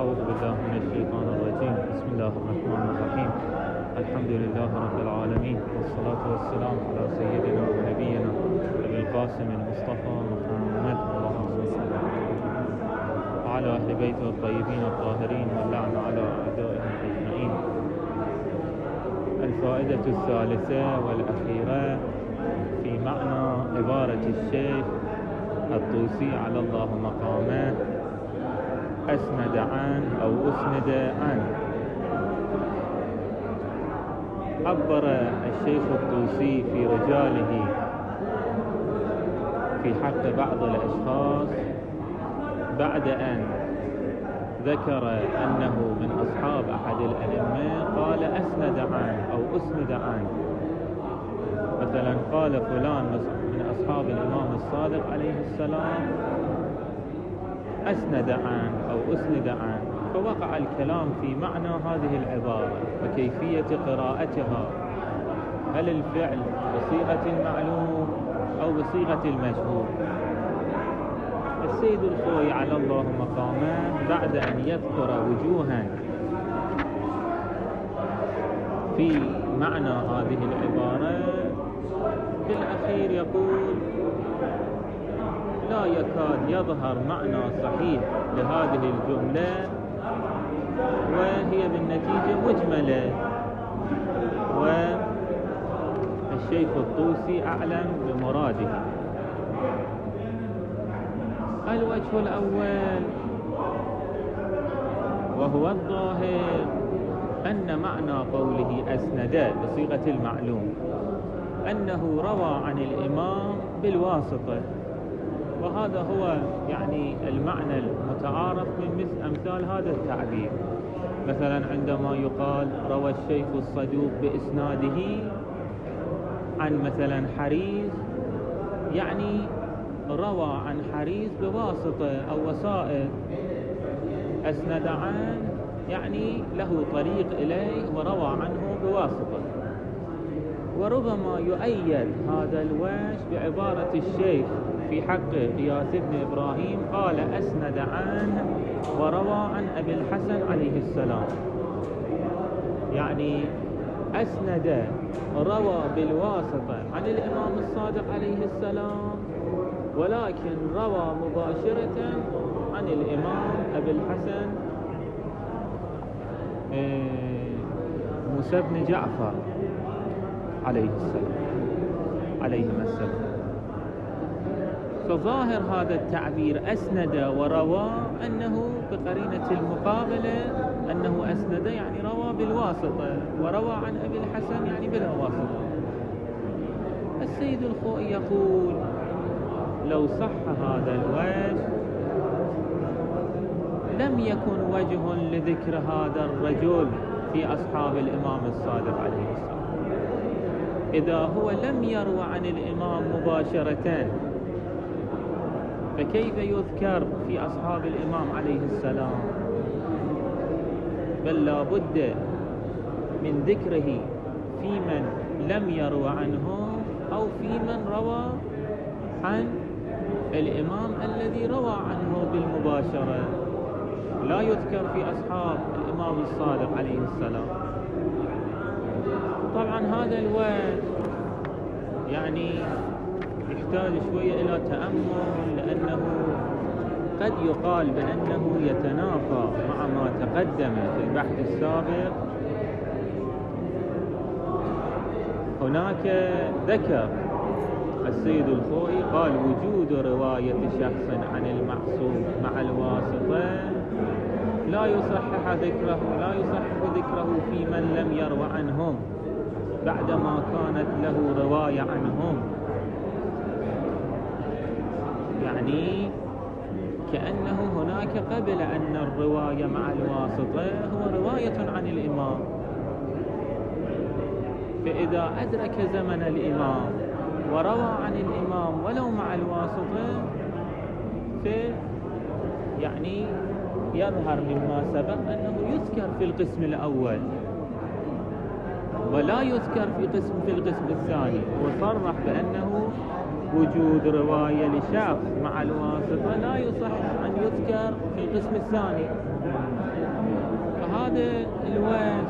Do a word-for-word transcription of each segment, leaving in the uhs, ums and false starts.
أعوذ بالله من الشيطان الرجيم. بسم الله الرحمن الرحيم. الحمد لله رب العالمين، والصلاة والسلام على سيدنا ونبينا أبي القاسم المصطفى محمد اللهم صل عليه وعلى أهل بيته الطيبين الطاهرين، واللعن على أعدائهم أجمعين. الفائدة الثالثة والأخيرة في معنى عبارة الشيخ الطوسي على الله مقامه أسند عن أو أسند عن. عبر الشيخ الطوسي في رجاله في حق بعض الأشخاص بعد أن ذكر أنه من أصحاب أحد الأئمة قال أسند عن أو أسند عن. مثلا قال فلان من أصحاب الإمام الصادق عليه السلام أسند عن أو أسند عن، فوقع الكلام في معنى هذه العبارة وكيفية قراءتها، هل الفعل بصيغة المعلوم أو بصيغة المجهول. السيد الخوئي على الله مقامه بعد أن يذكر وجوها في معنى هذه العبارة في الأخير يقول لا يكاد يظهر معنى صحيح لهذه الجملة، وهي بالنتيجة مجملة، والشيخ الطوسي أعلم بمراده. الوجه الأول وهو الظاهر أن معنى قوله أسند بصيغة المعلوم أنه روى عن الإمام بالواسطة، وهذا هو يعني المعنى المتعارف من مثل أمثال هذا التعبير. مثلا عندما يقال روى الشيخ الصدوق بإسناده عن مثلا حريز، يعني روى عن حريز بواسطة أو وسائط. أسند عنه يعني له طريق إليه وروى عنه بواسطة. وربما يؤيد هذا الوجه بعبارة الشيخ في حق غياث بن إبراهيم قال أسند عنه وروى عن أبي الحسن عليه السلام، يعني أسند روى بالواسطة عن الإمام الصادق عليه السلام، ولكن روى مباشرة عن الإمام أبي الحسن موسى بن جعفر عليه السلام عليهما السلام. فظاهر هذا التعبير أسند وروى أنه بقرينة المقابلة أنه أسند يعني روى بالواسطة، وروى عن أبي الحسن يعني بلا واسطة. السيد الخوئي يقول لو صح هذا الوجه لم يكن وجه لذكر هذا الرجل في أصحاب الإمام الصادق عليه السلام. إذا هو لم يروى عن الإمام مباشرة فكيف يذكر في أصحاب الإمام عليه السلام؟ بل لا بد من ذكره في من لم يروى عنه أو في من روى عن الإمام الذي روى عنه بالمباشرة، لا يذكر في أصحاب الإمام الصادق عليه السلام. طبعا هذا الوجه يعني يحتاج شوية إلى تأمل، لأنه قد يقال بأنه يتنافى مع ما تقدم في البحث السابق. هناك ذكر السيد الخوئي قال وجود رواية شخص عن المعصوم مع الواسطة لا يصحح ذكره لا يصحح ذكره في من لم يروى عنهم بعدما كانت له رواية عنهم. يعني كأنه هناك قبل أن الرواية مع الواسطة هو رواية عن الإمام، فإذا أدرك زمن الإمام وروى عن الإمام ولو مع الواسطة في يعني يظهر مما سبق أنه يذكر في القسم الأول ولا يذكر في قسم في القسم الثاني. وصرح بأنه وجود رواية لشخص مع الواسطة لا يصح أن تذكر في القسم الثاني. فهذا الوجه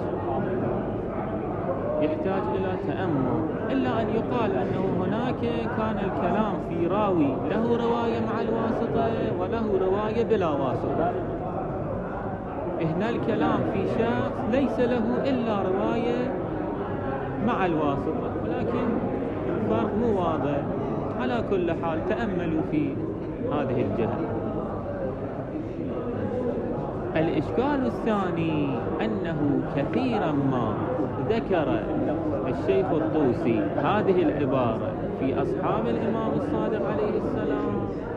يحتاج إلى تأمل، إلا أن يقال أنه هناك كان الكلام في راوي له رواية مع الواسطة وله رواية بلا واسطة. هنا الكلام في شخص ليس له إلا رواية مع الواسطة، ولكن الفرق مو واضح. على كل حال تأملوا في هذه الجهة. الإشكال الثاني أنه كثيرا ما ذكر الشيخ الطوسي هذه العبارة في أصحاب الإمام الصادق عليه السلام،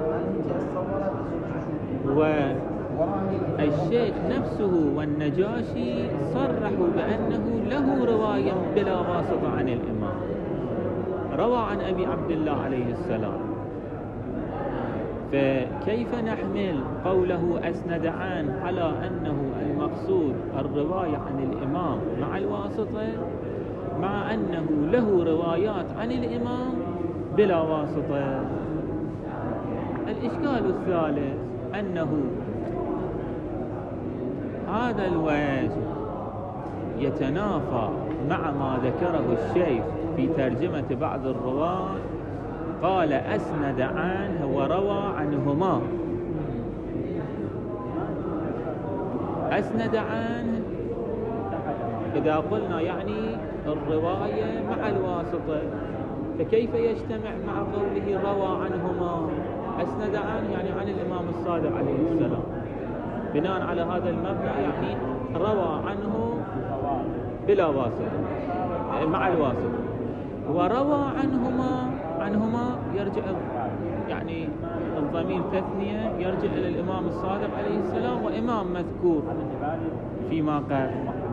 والشيخ نفسه والنجاشي صرحوا بأنه له رواية بلا واسطة عن الإمام، روى عن أبي عبد الله عليه السلام. فكيف نحمل قوله أسند عنه على أنه المقصود الرواية عن الإمام مع الواسطة، مع أنه له روايات عن الإمام بلا واسطة؟ الإشكال الثالث أنه هذا الوجه يتنافى مع ما ذكره الشيخ في ترجمة بعض الرواة، قال أسند عنه وروى عنهما. أسند عنه إذا قلنا يعني الرواية مع الواسطة، فكيف يجتمع مع قوله روى عنهما؟ أسند عنه يعني عن الإمام الصادق عليه السلام، بناء على هذا المبنى يعني روى عنه بلا واسطة مع الواسطة، وروى عنهما عنهما يرجع يعني الضمير تثنية يرجع إلى الإمام الصادق عليه السلام وإمام مذكور فيما قال.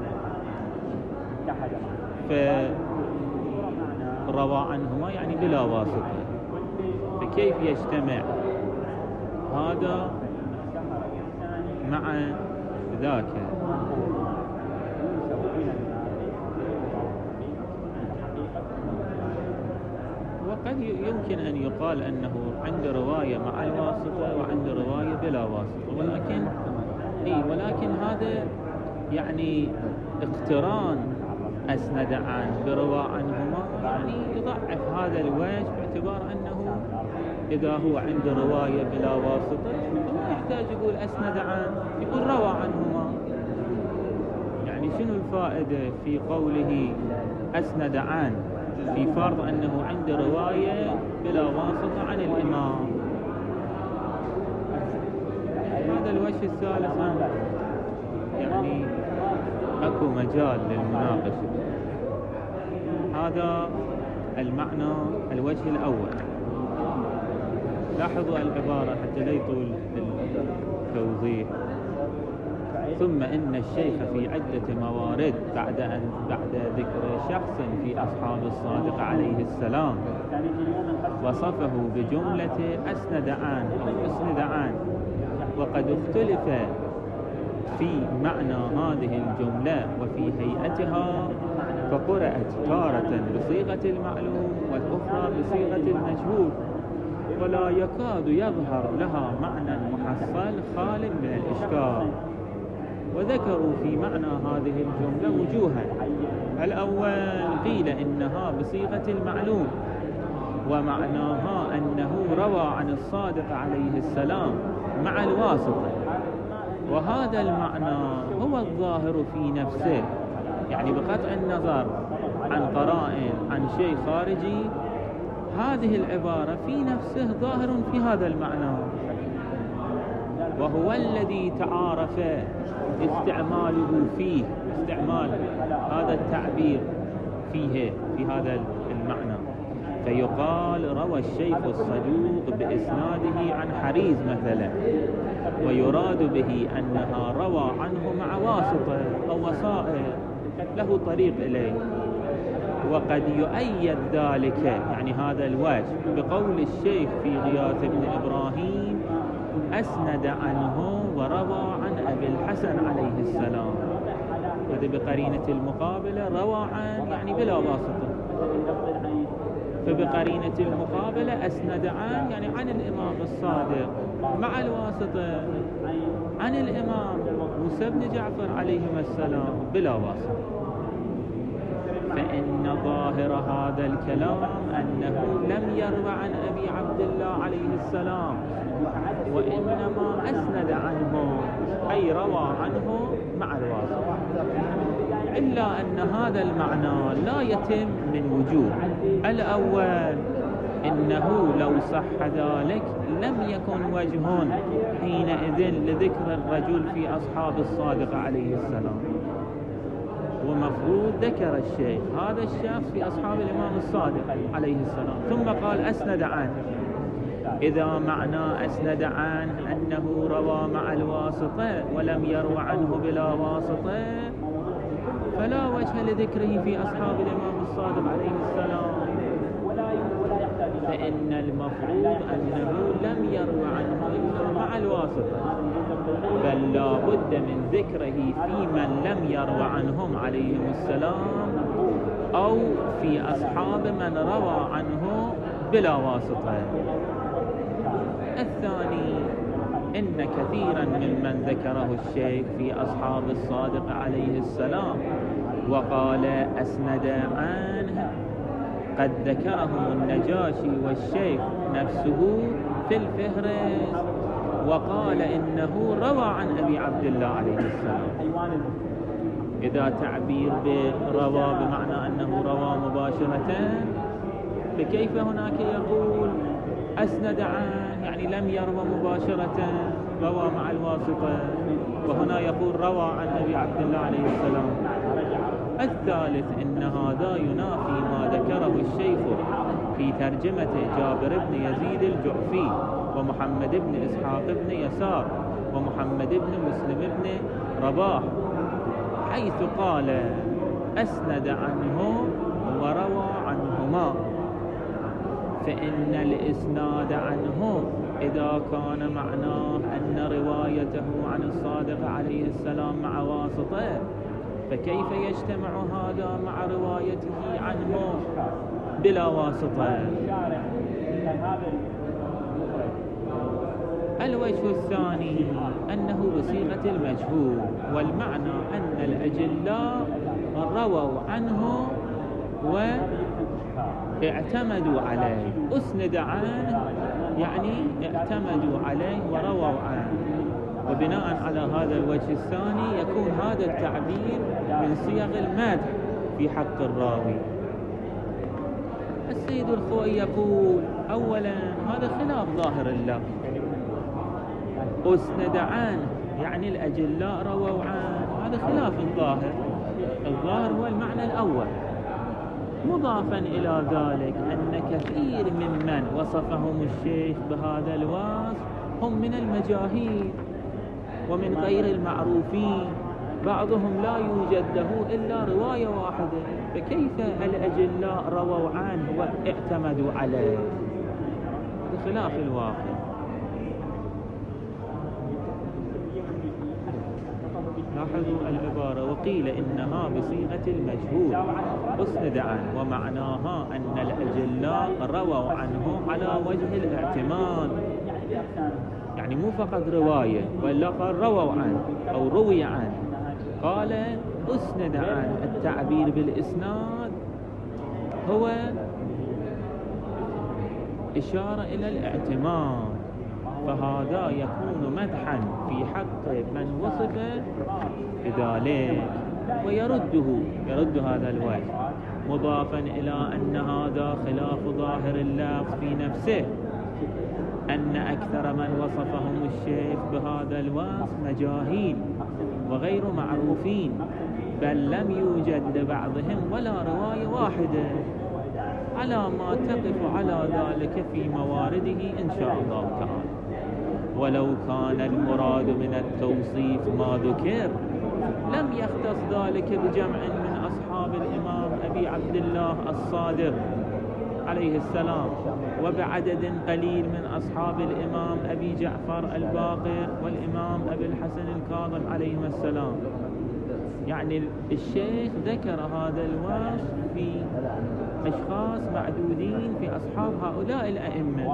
فروى عنهما يعني بلا واسطة، فكيف يجتمع هذا مع ذاك؟ وقد يمكن أن يقال أنه عند رواية مع الواسطة وعند رواية بلا واسطة، ولكن إيه ولكن هذا يعني اقتران أسند عنه برواء عنهما يعني يضعف هذا الوجه، باعتبار أنه إذا هو عند رواية بلا واسطة ما يحتاج يقول أسند عنه، يقول روى عنهما. يعني شنو الفائدة في قوله أسند عنه في فرض أنه عند رواية بلا واسطة عن الإمام؟ هذا الوجه الثالث يعني أكو مجال للمناقشة. هذا المعنى الوجه الأول. لاحظوا العبارة حتى لا يطول التوضيح. ثم إن الشيخ في عدة موارد بعد أن بعد ذكر شخص في أصحاب الصادق عليه السلام وصفه بجملة أسند عنه أو أسند عنه، وقد اختلف في معنى هذه الجملة وفي هيئتها، فقرأت تارة بصيغة المعلوم والأخرى بصيغة المجهول، ولا يكاد يظهر لها معنى محصل خال من الإشكال. وذكروا في معنى هذه الجملة وجوها. الأول قيل إنها بصيغة المعلوم، ومعناها أنه روى عن الصادق عليه السلام مع الواسطة، وهذا المعنى هو الظاهر في نفسه، يعني بقطع النظر عن قرائن عن شيء خارجي، هذه العبارة في نفسه ظاهر في هذا المعنى، وهو الذي تعارف استعماله فيه، استعمال هذا التعبير فيه في هذا المعنى. فيقال روى الشيخ الصدوق بإسناده عن حريز مثلا، ويراد به أنها روى عنه مع واسطة أو وسائل له طريق إليه. وقد يؤيد ذلك يعني هذا الوجه بقول الشيخ في غياث بن إبراهيم أسند عنه وروى عن أبي الحسن عليه السلام، هذا بقرينة المقابلة روى عن يعني بلا واسطة. فبقرينة المقابلة أسند عن يعني عن الإمام الصادق مع الواسطة عن الإمام موسى بن جعفر عليهما السلام بلا واسطة. فإن ظاهر هذا الكلام أنه لم يروى عن أبي عبد الله عليه السلام، وإنما أسند عنه أي روى عنه مع الواسطة، إلا أن هذا المعنى لا يتم من وجوه. الأول إنه لو صح ذلك لم يكن وجه حينئذ لذكر الرجل في أصحاب الصادق عليه السلام، ومفروض ذكر الشيخ هذا الشخص في أصحاب الإمام الصادق عليه السلام ثم قال أسند عنه. إذا معنى أسند عنه أنه روى مع الواسطة ولم يروى عنه بلا واسطة، فلا وجه لذكره في أصحاب الإمام الصادق عليه السلام، فإن المفروض أنه لم يروى عنه إلا مع الواسطة، بل لا بد من ذكره في من لم يروى عنهم عليهم السلام أو في أصحاب من روى عنه بلا واسطة. الثاني إن كثيرا ممن ذكره الشيخ في أصحاب الصادق عليه السلام وقال أسند عنه قد ذكرهم النجاشي والشيخ نفسه في الفهرس وقال إنه روى عن أبي عبد الله عليه السلام. إذا تعبير بروى بمعنى أنه روى مباشرة، فكيف هناك يقول أسند عنه يعني لم يروى مباشرة روى مع الواسطة، وهنا يقول روى عن أبي عبد الله عليه السلام. الثالث إن هذا ينافي ما ذكره الشيخ في ترجمة جابر بن يزيد الجعفي ومحمد بن إسحاق بن يسار ومحمد بن مسلم بن رباح، حيث قال أسند عنه وروى عنهما. فإن الإسناد عنه إذا كان معناه أن روايته عن الصادق عليه السلام مع واسطة، فكيف يجتمع هذا مع روايته عنه بلا واسطة؟ الوجه الثاني أنه بصيغة المجهول، والمعنى أن الأجلاء رووا عنه واعتمدوا عليه. أسند عنه يعني اعتمدوا عليه ورووا عنه، وبناء على هذا الوجه الثاني يكون هذا التعبير من صيغ المدح في حق الراوي. السيد الخوئي يقول أولا هذا خلاف ظاهر اللفظ. أسند عنه يعني الأجلاء رووا عنه، هذا خلاف الظاهر. الظاهر هو المعنى الأول. مضافا إلى ذلك أن كثير ممن وصفهم الشيخ بهذا الوصف هم من المجاهيل ومن غير المعروفين، بعضهم لا يوجد له إلا رواية واحدة، فكيف الأجلاء رووا عنه واعتمدوا عليه؟ بخلاف الواقع. لاحظوا العبارة وقيل إنها بصيغة المجهول أسند عنه، ومعناها أن الأجلاء رووا عنه على وجه الاعتماد، يعني مو فقط رواية وإلا قال رووا عنه أو روي عنه. قال أسند عنه، التعبير بالإسناد هو إشارة إلى الاعتماد، فهذا يكون مدحا في حق من وصف بذلك ويرده يرد هذا الوجه، مضافا إلى أن هذا خلاف ظاهر اللفظ في نفسه، أن أكثر من وصفهم الشيخ بهذا الوصف مجاهيل وغير معروفين، بل لم يوجد لبعضهم ولا رواية واحدة، على ما تقف على ذلك في موارده إن شاء الله تعالى. ولو كان المراد من التوصيف ما ذكر لم يختص ذلك بجمع من أصحاب الإمام أبي عبد الله الصادق عليه السلام وبعدد قليل من أصحاب الإمام أبي جعفر الباقر والإمام أبي الحسن الكاظم عليهما السلام، يعني الشيخ ذكر هذا الوصف في أشخاص معدودين في أصحاب هؤلاء الأئمة.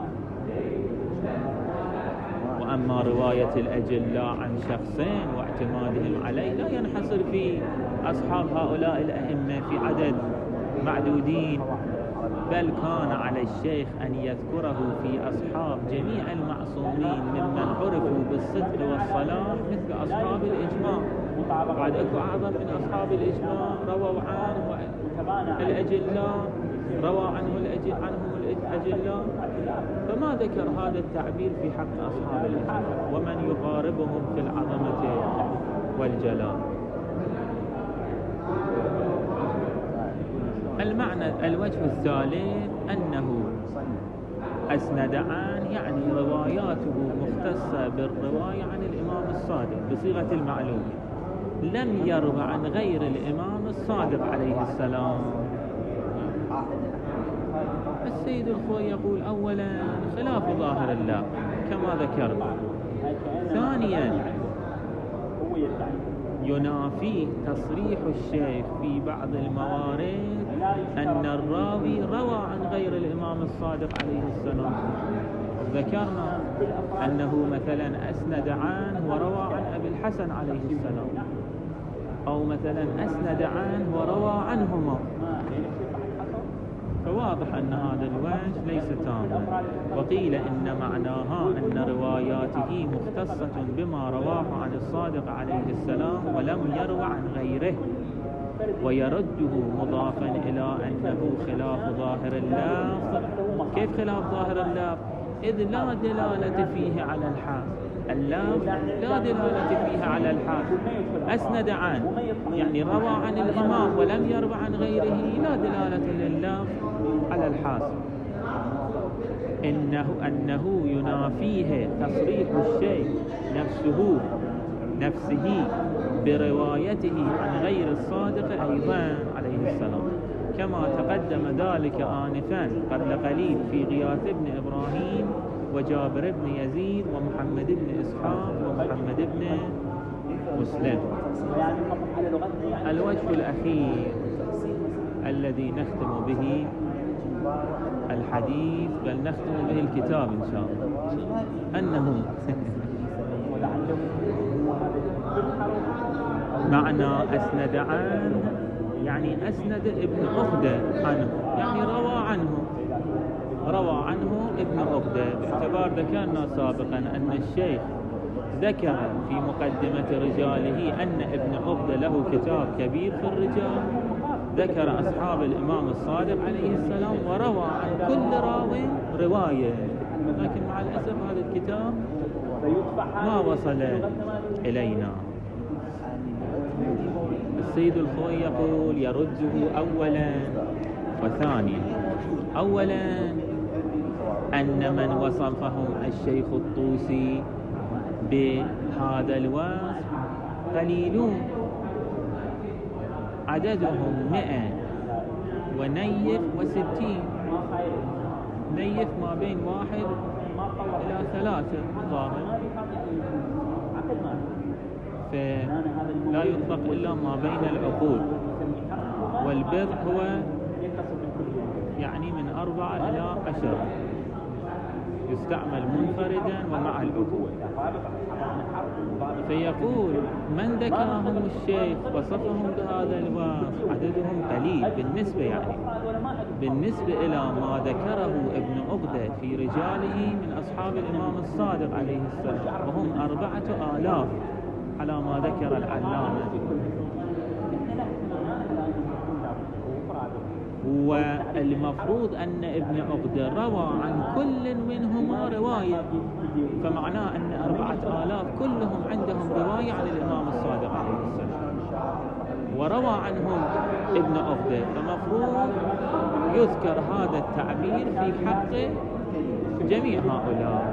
وأما رواية الأجلاء عن شخصين واعتمادهم عليه لا ينحصر في أصحاب هؤلاء الأئمة في عدد معدودين، بل كان على الشيخ أن يذكره في أصحاب جميع المعصومين ممن عرفوا بالصدق والصلاح مثل أصحاب الإجماع. بعد أكو أعظم من أصحاب الإجماع رووا عنه الأجلاء، روى عنه عنهم الأجلاء، فما ذكر هذا التعبير في حق أصحاب الإجماع ومن يقاربهم في العظمة والجلال. المعنى الوجه الثالث أنه أسند عن يعني رواياته مختصة بالرواية عن الإمام الصادق بصيغة المعلوم، لم يروى عن غير الإمام الصادق عليه السلام. السيد الخوي يقول أولا خلاف ظاهر الله كما ذكرنا، ثانيا ينافيه تصريح الشيخ في بعض الموارد أن الراوي روى عن غير الإمام الصادق عليه السلام. ذكرنا أنه مثلا أسند عنه وروى عن أبي الحسن عليه السلام، أو مثلا أسند عنه وروى عنهما، فواضح أن هذا الوجه ليس تاما. وقيل إن معناها أن رواياته مختصة بما رواه عن الصادق عليه السلام ولم يروى عن غيره، ويرده مضافا إلى أنه خلاف ظاهر اللفظ. كيف خلاف ظاهر اللفظ؟ إذ لا دلالة فيه على الحال، اللفظ لا دلالة فيه على الحال. أسند عن يعني روى عن الإمام ولم يروى عن غيره، لا دلالة لللفظ على الحاصل. إنه أنه ينافيه تصريح الشيء نفسه نفسه بروايته عن غير الصادق أيضا عليه السلام، كما تقدم ذلك آنفا قبل قليل في غياث بن إبراهيم وجابر بن يزيد ومحمد بن إسحاق ومحمد بن مسلم. الوجه الأخير الذي نختم به الحديث، بل نختم به الكتاب إن شاء الله، أنه معنى أسند عنه يعني أسند ابن عقدة عنه، يعني روى عنه روى عنه ابن عقدة، باعتبار ذكرنا سابقا أن الشيخ ذكر في مقدمة رجاله أن ابن عقدة له كتاب كبير في الرجال، ذكر أصحاب الإمام الصادق عليه السلام وروى عن كل راو رواية، لكن مع الأسف هذا الكتاب ما وصل إلينا. السيد الخوي يقول يرده أولا وثانيا. أولا أن من وصفهم الشيخ الطوسي بهذا الوصف قليلون، عددهم مئة ونيف وستين، نيف ما بين واحد إلى ثلاثة ظاهر، فلا يطلق إلا ما بين العقول، والبر هو يعني من أربعة إلى عشرة، يستعمل منفردا ومع العقول. فيقول من ذكرهم الشيخ وصفهم بهذا الوصف عددهم قليل بالنسبة يعني بالنسبة إلى ما ذكره ابن عقدة في رجاله من أصحاب الإمام الصادق عليه السلام، وهم أربعة آلاف على ما ذكر العلامة. والمفروض أن ابن عقدة روى عن كل منهما رواية، فمعناه أن أربعة آلاف كلهم عندهم رواية عن الإمام الصادق عليه السلام، وروى عنهم ابن عقدة، فمفروض يذكر هذا التعبير في حق جميع هؤلاء.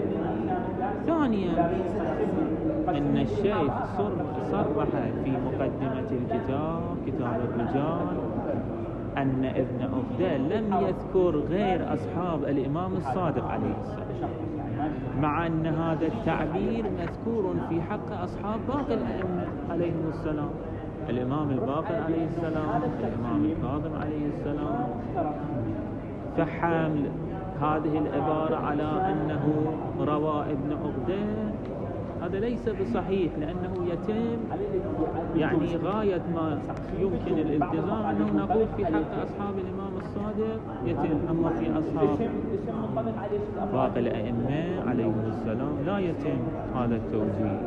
ثانيا أن الشيخ صرح في مقدمة الكتاب كتاب الرجال أن ابن عقدة لم يذكر غير أصحاب الإمام الصادق عليه السلام، مع أن هذا التعبير مذكور في حق أصحاب باقي الأئمة عليهم السلام، الإمام الباقر عليه السلام، الإمام الكاظم عليه السلام. فحمل هذه العبارة على أنه روى ابن عقدة هذا ليس بصحيح، لأنه يتم يعني غاية ما يمكن الالتزام أنه نقول في حق أصحاب الإمام الصادق يتم، أما في أصحاب باقي الأئمة عليهم السلام لا يتم هذا التوجيه.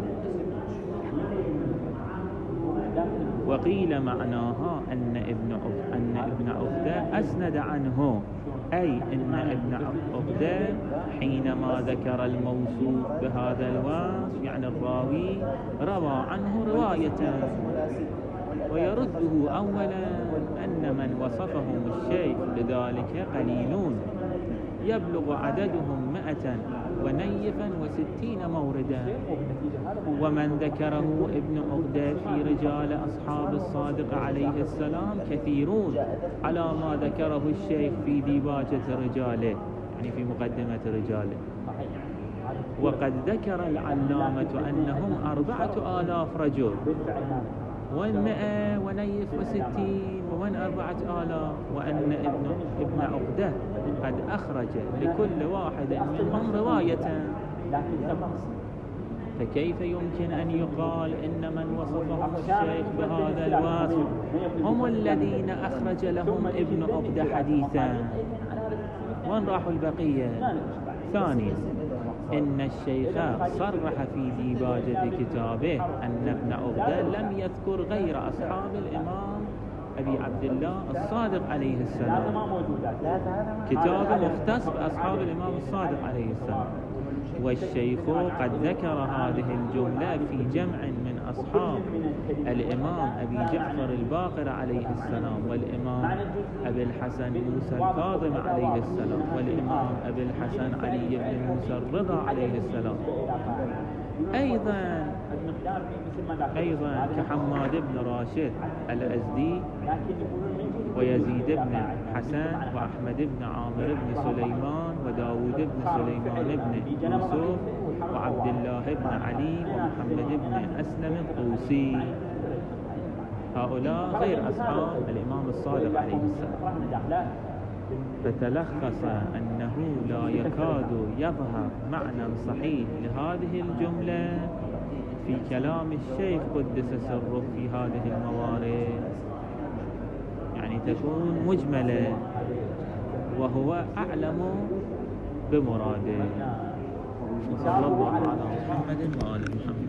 وقيل معناها أن ابن أن ابن عقدة أسند عنه، أي أن ابن عقدة حينما ذكر الموصوف بهذا الوصف يعني الراوي روى عنه رواية، ويرده أولا أن من وصفهم الشيخ بذلك قليلون يبلغ عددهم مئة ونيفا وستين موردا، ومن ذكره ابن عقدة في رجال أصحاب الصادق عليه السلام كثيرون على ما ذكره الشيخ في ديباجة رجاله، يعني في مقدمة رجاله. وقد ذكر العلامة أنهم أربعة آلاف رجل، ومئة ونيف وستين ومن أربعة آلاف، وأن ابن, ابن عقدة قد أخرج لكل واحد منهم رواية. فكيف يمكن أن يقال إن من وصفهم الشيخ بهذا الوصف هم الذين أخرج لهم ابن عقدة حديثا؟ وين راحوا البقية؟ ثانيا، إن الشيخ صرح في ديباجة كتابه أن ابن عقدة لم يذكر غير أصحاب الإمام أبي عبد الله الصادق عليه السلام، كتاب مختص بأصحاب الإمام الصادق عليه السلام. والشيخ قد ذكر هذه الجملة في جمع من أصحاب الإمام أبي جعفر الباقر عليه السلام، والإمام أبي الحسن موسى الكاظم عليه السلام، والإمام أبي الحسن علي بن موسى الرضا عليه السلام. أيضا أيضا كحماد بن راشد الأزدي ويزيد بن حسن وأحمد بن عامر بن سليمان وداود بن سليمان بن يوسف وعبد الله بن علي ومحمد بن أسلم الطوسي، هؤلاء غير أصحاب الإمام الصادق عليه السلام. فتلخص أنه لا يكاد يظهر معنى صحيح لهذه الجملة في كلام الشيخ قدس سره في هذه الموارد، يعني تكون مجملة وهو أعلم بمراده. وصلى الله على محمد وآل محمد.